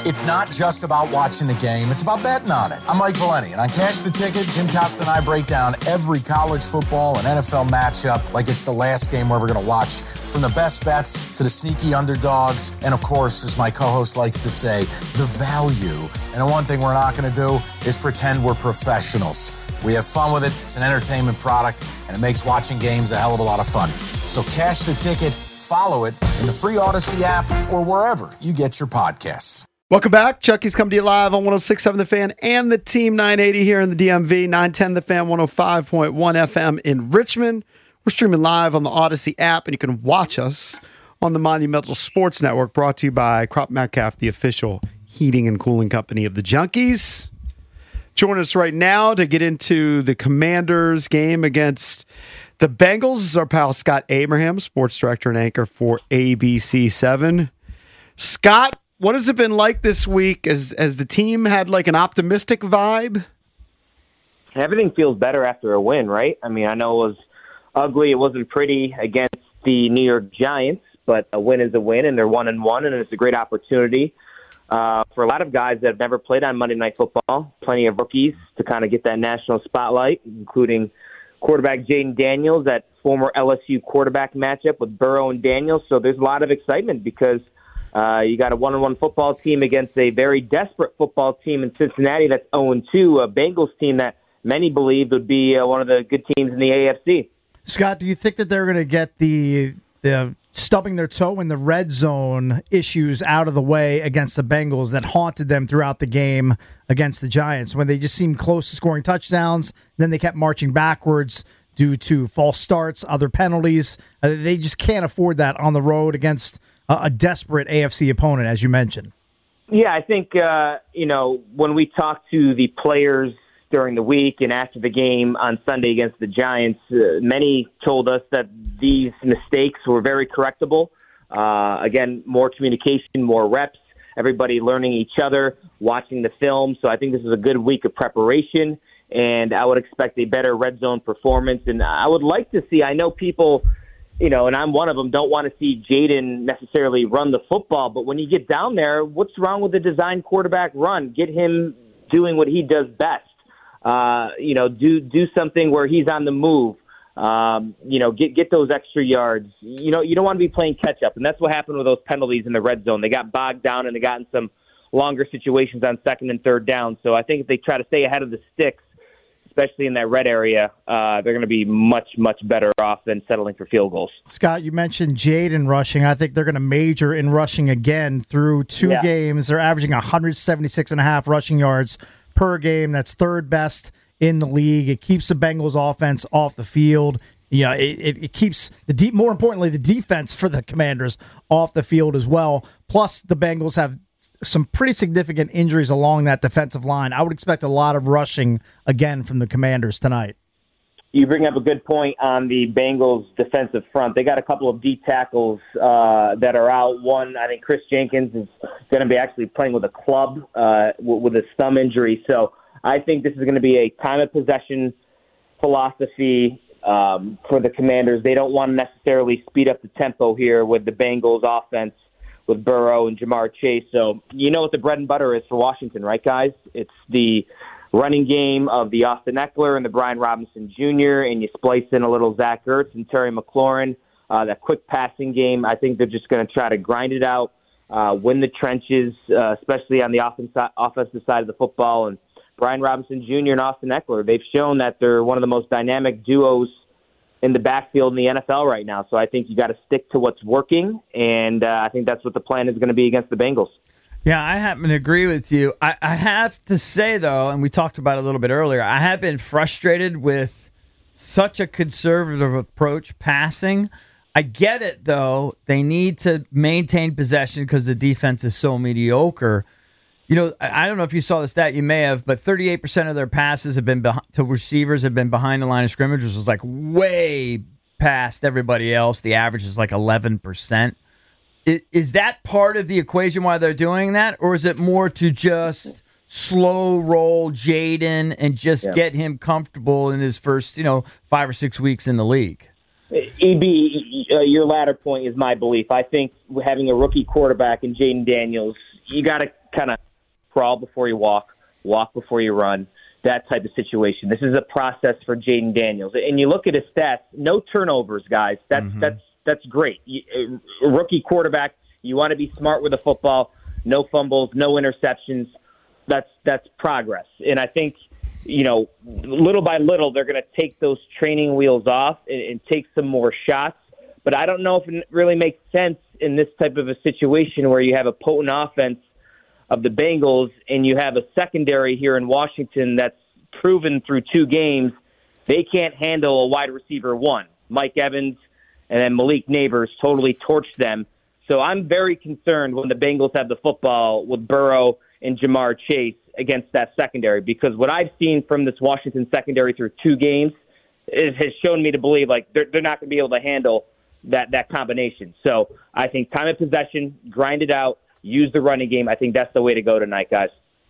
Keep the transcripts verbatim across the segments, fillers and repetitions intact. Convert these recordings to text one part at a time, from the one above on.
It's not just about watching the game, it's about betting on it. I'm Mike Valeni, and on Cash the Ticket, Jim Costa and I break down every college football and N F L matchup like it's the last game we're ever going to watch, from the best bets to the sneaky underdogs, and of course, as my co-host likes to say, the value. And the one thing we're not going to do is pretend we're professionals. We have fun with it, it's an entertainment product, and it makes watching games a hell of a lot of fun. So Cash the Ticket, follow it in the free Odyssey app or wherever you get your podcasts. Welcome back. Chucky's coming to you live on one oh six point seven The Fan and the Team nine eighty here in the D M V, nine ten The Fan, one oh five point one F M in Richmond. We're streaming live on the Odyssey app, and you can watch us on the Monumental Sports Network, brought to you by Crop Metcalf, the official heating and cooling company of the Junkies. Join us right now to get into the Commanders game against the Bengals. This is our pal Scott Abraham, sports director and anchor for A B C seven. Scott, what has it been like this week? As as the team had like an optimistic vibe? Everything feels better after a win, right? I mean, I know it was ugly. It wasn't pretty against the New York Giants, but a win is a win, and they're one and one, and it's a great opportunity uh, for a lot of guys that have never played on Monday Night Football. Plenty of rookies to kind of get that national spotlight, including quarterback Jaden Daniels, that former L S U quarterback matchup with Burrow and Daniels. So there's a lot of excitement because Uh, you got a one-on-one football team against a very desperate football team in Cincinnati that's oh and two, a Bengals team that many believe would be uh, one of the good teams in the A F C. Scott, do you think that they're going to get the the stubbing their toe in the red zone issues out of the way against the Bengals that haunted them throughout the game against the Giants, when they just seemed close to scoring touchdowns, then they kept marching backwards due to false starts, other penalties? Uh, they just can't afford that on the road against a desperate A F C opponent, as you mentioned. Yeah, I think, uh, you know, when we talked to the players during the week and after the game on Sunday against the Giants, uh, many told us that these mistakes were very correctable. Uh, again, more communication, more reps, everybody learning each other, watching the film. So I think this is a good week of preparation, and I would expect a better red zone performance. And I would like to see, I know people, you know, and I'm one of them, don't want to see Jaden necessarily run the football. But when you get down there, what's wrong with the design quarterback run? Get him doing what he does best. Uh, you know, do do something where he's on the move. Um, you know, get get those extra yards. You know, you don't want to be playing catch up, and that's what happened with those penalties in the red zone. They got bogged down and they got in some longer situations on second and third down. So I think if they try to stay ahead of the sticks, especially in that red area, uh, they're going to be much, much better off than settling for field goals. Scott, you mentioned Jaden rushing. I think they're going to major in rushing again through two yeah. games. They're averaging one seventy-six and a half rushing yards per game. That's third best in the league. It keeps the Bengals offense off the field. You know, it, it, it keeps the deep, more importantly, the defense for the Commanders off the field as well. Plus, the Bengals have some pretty significant injuries along that defensive line. I would expect a lot of rushing again from the Commanders tonight. You bring up a good point on the Bengals defensive front. They got a couple of D tackles uh, that are out. One, I think Chris Jenkins is going to be actually playing with a club uh, with a thumb injury. So I think this is going to be a time of possession philosophy um, for the Commanders. They don't want to necessarily speed up the tempo here with the Bengals offense, with Burrow and Jamar Chase. So you know what the bread and butter is for Washington, right, guys? It's the running game of the Austin Eckler and the Brian Robinson Junior, and you splice in a little Zach Ertz and Terry McLaurin, uh, that quick passing game. I think they're just going to try to grind it out, uh, win the trenches, uh, especially on the offensive side of the football. And Brian Robinson Junior and Austin Eckler, they've shown that they're one of the most dynamic duos in the backfield in the N F L right now. So I think you got to stick to what's working, and uh, I think that's what the plan is going to be against the Bengals. Yeah, I happen to agree with you. I, I have to say, though, and we talked about it a little bit earlier, I have been frustrated with such a conservative approach passing. I get it, though. They need to maintain possession because the defense is so mediocre. You know, I don't know if you saw the stat, you may have, but thirty-eight percent of their passes have been behind, to receivers have been behind the line of scrimmage, which was like way past everybody else. The average is like eleven percent. Is that part of the equation why they're doing that, or is it more to just slow roll Jaden and just yeah. get him comfortable in his first, you know, five or six weeks in the league? E B, uh, your latter point is my belief. I think having a rookie quarterback in Jaden Daniels, you got to kind of crawl before you walk, walk before you run, that type of situation. This is a process for Jaden Daniels. And you look at his stats, no turnovers, guys. That's mm-hmm. that's that's great. You, a rookie quarterback, you want to be smart with the football. No fumbles, no interceptions. That's that's progress. And I think, you know, little by little, they're going to take those training wheels off and, and take some more shots. But I don't know if it really makes sense in this type of a situation where you have a potent offense of the Bengals and you have a secondary here in Washington that's proven through two games they can't handle a wide receiver one. Mike Evans and then Malik Neighbors totally torched them. So I'm very concerned when the Bengals have the football with Burrow and Jamar Chase against that secondary, because what I've seen from this Washington secondary through two games is, has shown me to believe like they're, they're not going to be able to handle that, that combination. So I think time of possession, grind it out, use the running game. I think that's the way to go tonight, guys.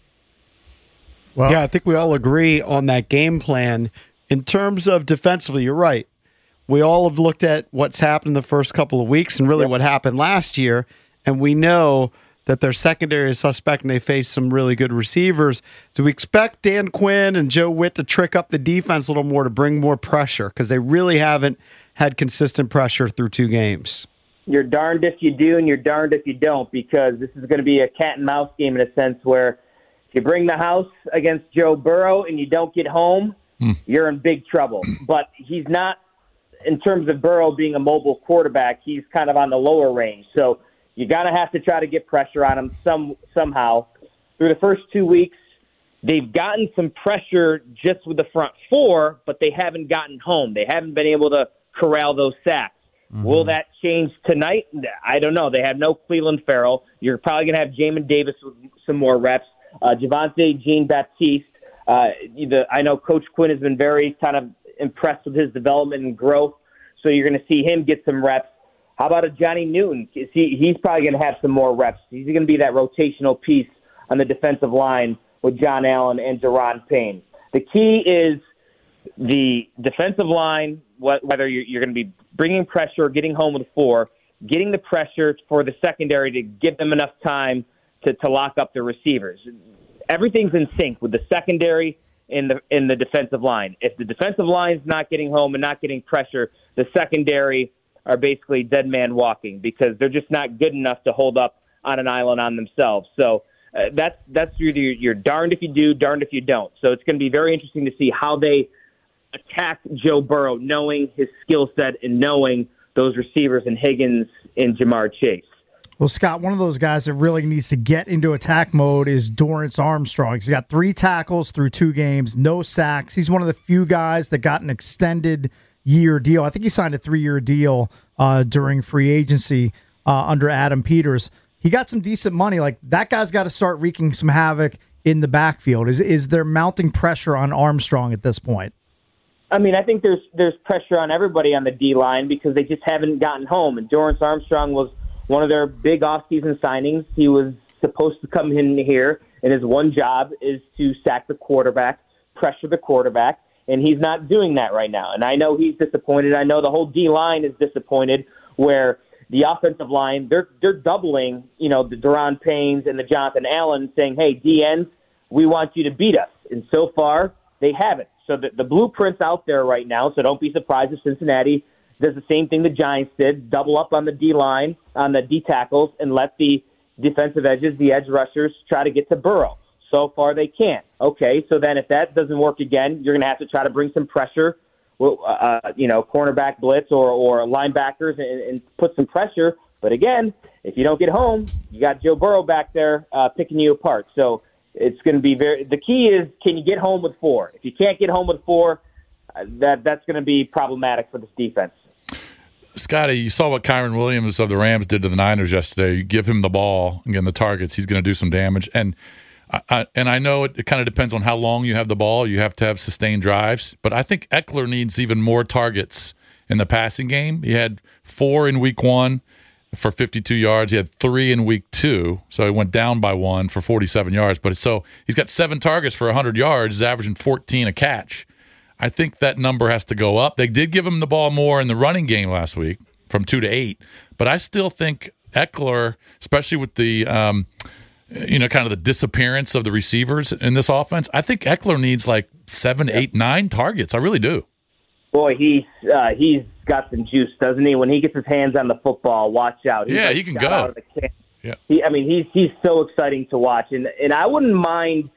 Well, yeah, I think we all agree on that game plan. In terms of defensively, you're right. We all have looked at what's happened in the first couple of weeks and really yep. what happened last year, and we know that their secondary is suspect and they face some really good receivers. Do we expect Dan Quinn and Joe Witt to trick up the defense a little more to bring more pressure? Because they really haven't had consistent pressure through two games. You're darned if you do and you're darned if you don't, because this is going to be a cat and mouse game in a sense where if you bring the house against Joe Burrow and you don't get home, hmm. you're in big trouble. But he's not, in terms of Burrow being a mobile quarterback, he's kind of on the lower range. So you got to have to try to get pressure on him some somehow. Through the first two weeks, they've gotten some pressure just with the front four, but they haven't gotten home. They haven't been able to corral those sacks. Mm-hmm. Will that change tonight? I don't know. They have no Cleveland Farrell. You're probably going to have Jamin Davis with some more reps. Uh, Javonte Jean-Baptiste. Uh, the, I know Coach Quinn has been very kind of impressed with his development and growth, so you're going to see him get some reps. How about a Johnny Newton? He, he's probably going to have some more reps. He's going to be that rotational piece on the defensive line with John Allen and Daron Payne. The key is the defensive line, whether you're, you're going to be bringing pressure or getting home with four, getting the pressure for the secondary to give them enough time to, to lock up the receivers. Everything's in sync with the secondary in the in the defensive line. If the defensive line's not getting home and not getting pressure, the secondary are basically dead man walking because they're just not good enough to hold up on an island on themselves. So uh, that's that's either you're darned if you do, darned if you don't. So it's going to be very interesting to see how they attack Joe Burrow, knowing his skill set and knowing those receivers in Higgins and Jamar Chase. Well, Scott, one of those guys that really needs to get into attack mode is Dorrance Armstrong. He's got three tackles through two games, no sacks. He's one of the few guys that got an extended year deal. I think he signed a three-year deal uh, during free agency uh, under Adam Peters. He got some decent money. Like, that guy's got to start wreaking some havoc in the backfield. Is is there mounting pressure on Armstrong at this point? I mean, I think there's there's pressure on everybody on the D-line because they just haven't gotten home. And Dorrance Armstrong was one of their big offseason signings. He was supposed to come in here, and his one job is to sack the quarterback, pressure the quarterback, and he's not doing that right now. And I know he's disappointed. I know the whole D-line is disappointed where the offensive line, they're they're doubling, you know, the Daron Paynes and the Jonathan Allen saying, hey, D Ns, we want you to beat us. And so far, they haven't. So the, the blueprint's out there right now, so don't be surprised if Cincinnati does the same thing the Giants did, double up on the D-line, on the D-tackles, and let the defensive edges, the edge rushers, try to get to Burrow. So far, they can't. Okay, so then if that doesn't work again, you're going to have to try to bring some pressure, uh, you know, cornerback blitz or, or linebackers and, and put some pressure. But again, if you don't get home, you got Joe Burrow back there uh, picking you apart. So it's going to be very – the key is, can you get home with four? If you can't get home with four, uh, that that's going to be problematic for this defense. Scotty, you saw what Kyron Williams of the Rams did to the Niners yesterday. You give him the ball, again, the targets, he's going to do some damage. And I, I, and I know it, it kind of depends on how long you have the ball. You have to have sustained drives. But I think Eckler needs even more targets in the passing game. He had four in week one for fifty-two yards. He had three in week two, so he went down by one for forty-seven yards. But so he's got seven targets for one hundred yards. He's averaging fourteen a catch. I think that number has to go up. They did give him the ball more in the running game last week from two to eight, but I still think Eckler, especially with the um, you know, kind of the disappearance of the receivers in this offense. I think Eckler needs like seven, eight, nine targets. I really do. Boy, he's uh, he's got some juice, doesn't he? When he gets his hands on the football, watch out. He's yeah, like he can shot go. Out of the can. Yeah. He, I mean, he's he's so exciting to watch, and and I wouldn't mind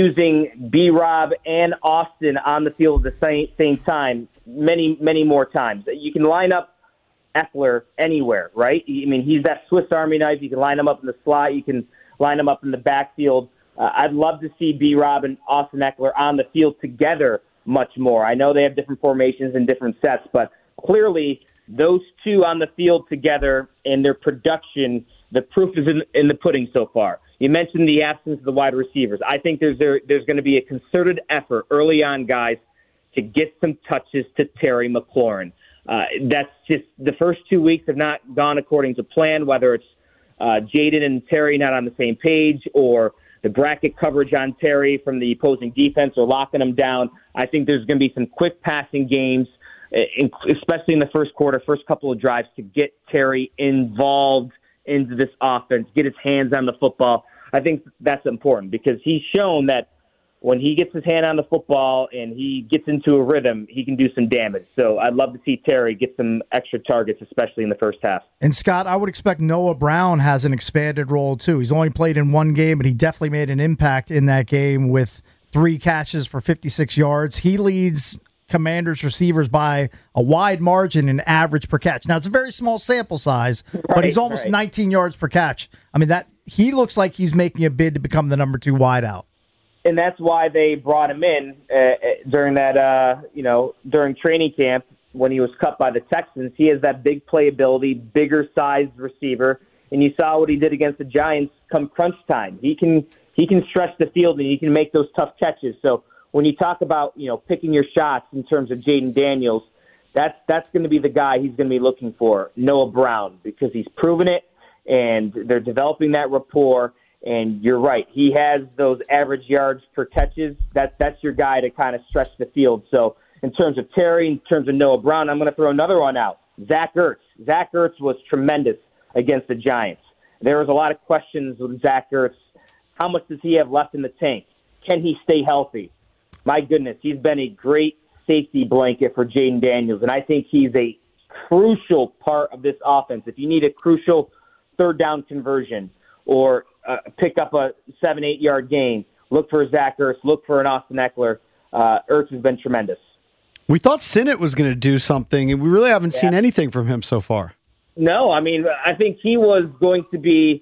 using B-Rob and Austin on the field at the same same time many many more times. You can line up Eckler anywhere, right? I mean, he's that Swiss Army knife. You can line him up in the slot. You can line him up in the backfield. Uh, I'd love to see B-Rob and Austin Eckler on the field together much more. I know they have different formations and different sets, but clearly those two on the field together and their production, the proof is in, in the pudding so far. You mentioned the absence of the wide receivers. I think there's there, there's going to be a concerted effort early on, guys, to get some touches to Terry McLaurin. Uh, that's just the first two weeks have not gone according to plan, whether it's uh, Jaden and Terry not on the same page or the bracket coverage on Terry from the opposing defense or locking him down. I think there's going to be some quick passing games, especially in the first quarter, first couple of drives, to get Terry involved into this offense, get his hands on the football. I think that's important because he's shown that when he gets his hand on the football and he gets into a rhythm, he can do some damage. So I'd love to see Terry get some extra targets, especially in the first half. And Scott, I would expect Noah Brown has an expanded role too. He's only played in one game, but he definitely made an impact in that game with three catches for fifty-six yards. He leads Commanders receivers by a wide margin in average per catch. Now, it's a very small sample size, right, but he's almost right. nineteen yards per catch. I mean, that he looks like he's making a bid to become the number two wideout. And that's why they brought him in uh, during that, uh, you know, during training camp when he was cut by the Texans. He has that big playability, bigger sized receiver, and you saw what he did against the Giants come crunch time. He can he can stretch the field and he can make those tough catches. So when you talk about, you know, picking your shots in terms of Jaden Daniels, that's that's going to be the guy he's going to be looking for, Noah Brown, because he's proven it and they're developing that rapport. And you're right. He has those average yards per catches. That, that's your guy to kind of stretch the field. So in terms of Terry, in terms of Noah Brown, I'm going to throw another one out. Zach Ertz. Zach Ertz was tremendous against the Giants. There was a lot of questions with Zach Ertz. How much does he have left in the tank? Can he stay healthy? My goodness, he's been a great safety blanket for Jaden Daniels, and I think he's a crucial part of this offense. If you need a crucial third down conversion or uh, pick up a seven, eight-yard gain, look for Zach Ertz, look for an Austin Eckler. Uh, Ertz has been tremendous. We thought Sinnott was going to do something, and we really haven't yeah. seen anything from him so far. No, I mean, I think he was going to be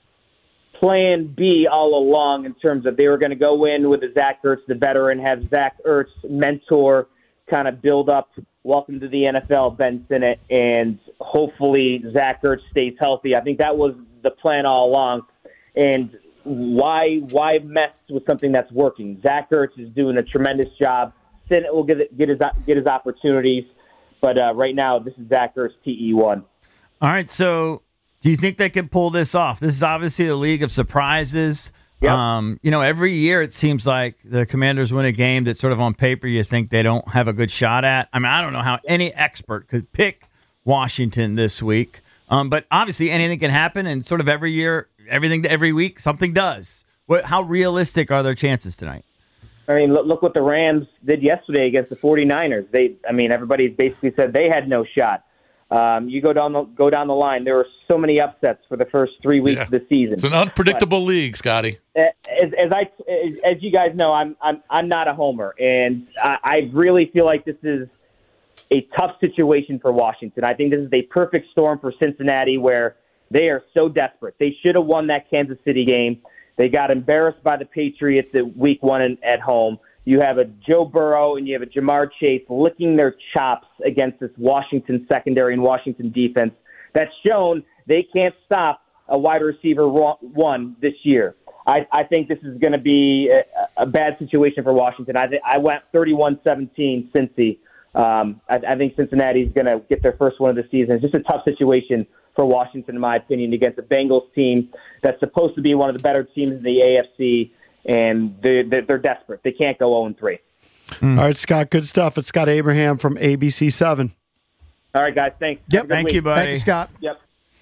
plan B all along in terms of they were going to go in with a Zach Ertz, the veteran, have Zach Ertz mentor, kind of build up, welcome to the N F L, Ben Sinnott, and hopefully Zach Ertz stays healthy. I think that was the plan all along. And why why mess with something that's working? Zach Ertz is doing a tremendous job. Sinnott will get get his get his opportunities, but uh, right now this is Zach Ertz T E one. All right, so do you think they can pull this off? This is obviously a league of surprises. Yep. Um, you know, every year it seems like the Commanders win a game that sort of on paper you think they don't have a good shot at. I mean, I don't know how any expert could pick Washington this week, um, but obviously anything can happen, and sort of every year, everything every week, something does. What, how realistic are their chances tonight? I mean, look, look what the Rams did yesterday against the 49ers. They, I mean, everybody basically said they had no shot. Um, you go down the go down the line. There were so many upsets for the first three weeks yeah. of the season. It's an unpredictable but, league, Scotty. As, as I, as, as you guys know, I'm I'm I'm not a homer, and I, I really feel like this is a tough situation for Washington. I think this is a perfect storm for Cincinnati, where they are so desperate. They should have won that Kansas City game. They got embarrassed by the Patriots at week one at home. You have a Joe Burrow and you have a Jamar Chase licking their chops against this Washington secondary and Washington defense that's shown they can't stop a wide receiver one this year. I, I think this is going to be a, a bad situation for Washington. I, th- I went thirty-one seventeen Cincy. Um, I, I think Cincinnati's going to get their first one of the season. It's just a tough situation for Washington, in my opinion, against a Bengals team that's supposed to be one of the better teams in the A F C. And they're, they're desperate. They can't go oh and three. Mm. All right, Scott, good stuff. It's Scott Abraham from A B C seven. All right, guys, thanks. Yep, thank week. you, buddy. Thank you, Scott. Yep.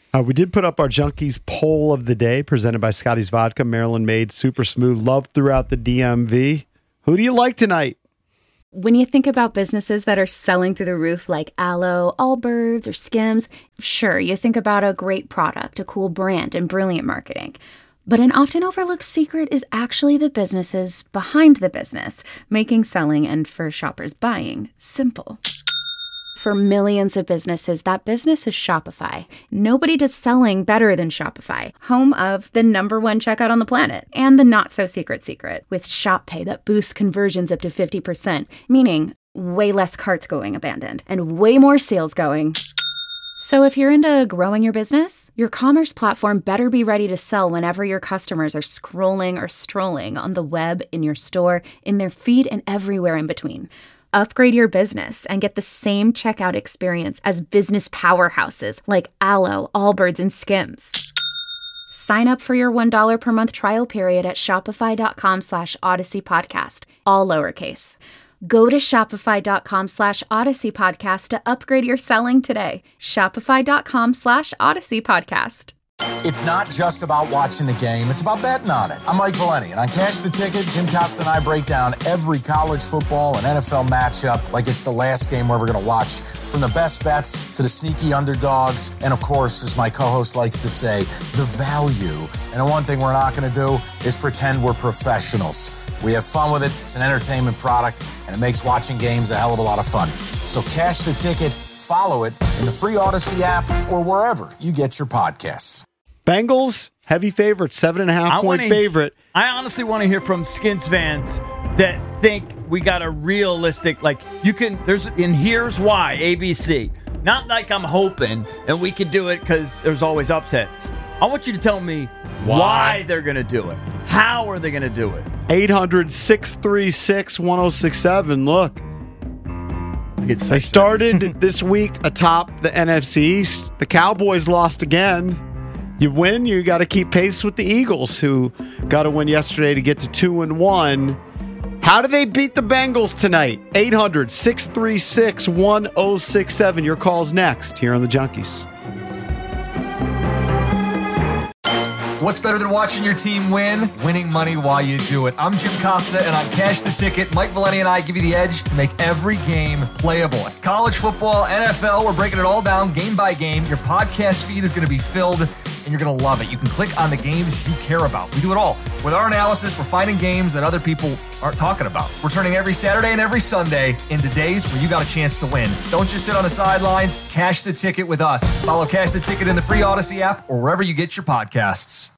Uh, we did put up our Junkies poll of the day presented by Scotty's Vodka, Maryland made, super smooth, loved throughout the D M V. Who do you like tonight? When you think about businesses that are selling through the roof like Aloe, Allbirds, or Skims, sure, you think about a great product, a cool brand, and brilliant marketing. But an often overlooked secret is actually the businesses behind the business, making selling and for shoppers buying simple. For millions of businesses, that business is Shopify. Nobody does selling better than Shopify, home of the number one checkout on the planet, and the not-so-secret secret, with Shop Pay that boosts conversions up to fifty percent, meaning way less carts going abandoned, and way more sales going. So if you're into growing your business, your commerce platform better be ready to sell whenever your customers are scrolling or strolling on the web, in your store, in their feed, and everywhere in between. Upgrade your business and get the same checkout experience as business powerhouses like Aloe, Allbirds, and Skims. Sign up for your one dollar per month trial period at shopify.com slash Odyssey Podcast, all lowercase. Go to shopify.com slash Odyssey Podcast to upgrade your selling today. Shopify.com slash Odyssey Podcast. It's not just about watching the game, it's about betting on it. I'm Mike Valeni, and on Cash the Ticket, Jim Costa and I break down every college football and N F L matchup like it's the last game we're ever going to watch, from the best bets to the sneaky underdogs, and of course, as my co-host likes to say, the value. And the one thing we're not going to do is pretend we're professionals. We have fun with it, it's an entertainment product, and it makes watching games a hell of a lot of fun. So Cash the Ticket, follow it in the free Odyssey app or wherever you get your podcasts. Bengals, heavy favorite, seven and a half I point wanna, favorite. I honestly want to hear from Skins fans that think we got a realistic, like, you can, there's, and here's why, A B C. Not like I'm hoping and we can do it because there's always upsets. I want you to tell me why, why they're going to do it. How are they going to do it? eight hundred, six three six, one oh six seven. Look. They started this week atop the N F C East. The Cowboys lost again. You win, you got to keep pace with the Eagles, who got to win yesterday to get to two and one. How do they beat the Bengals tonight? eight hundred, six three six, one oh six seven. Your call's next here on the Junkies. What's better than watching your team win? Winning money while you do it. I'm Jim Costa, and on Cash the Ticket, Mike Valeni and I give you the edge to make every game playable. College football, N F L, we're breaking it all down game by game. Your podcast feed is going to be filled, and you're going to love it. You can click on the games you care about. We do it all. With our analysis, we're finding games that other people aren't talking about. We're turning every Saturday and every Sunday into days where you got a chance to win. Don't just sit on the sidelines. Cash the Ticket with us. Follow Cash the Ticket in the free Odyssey app or wherever you get your podcasts.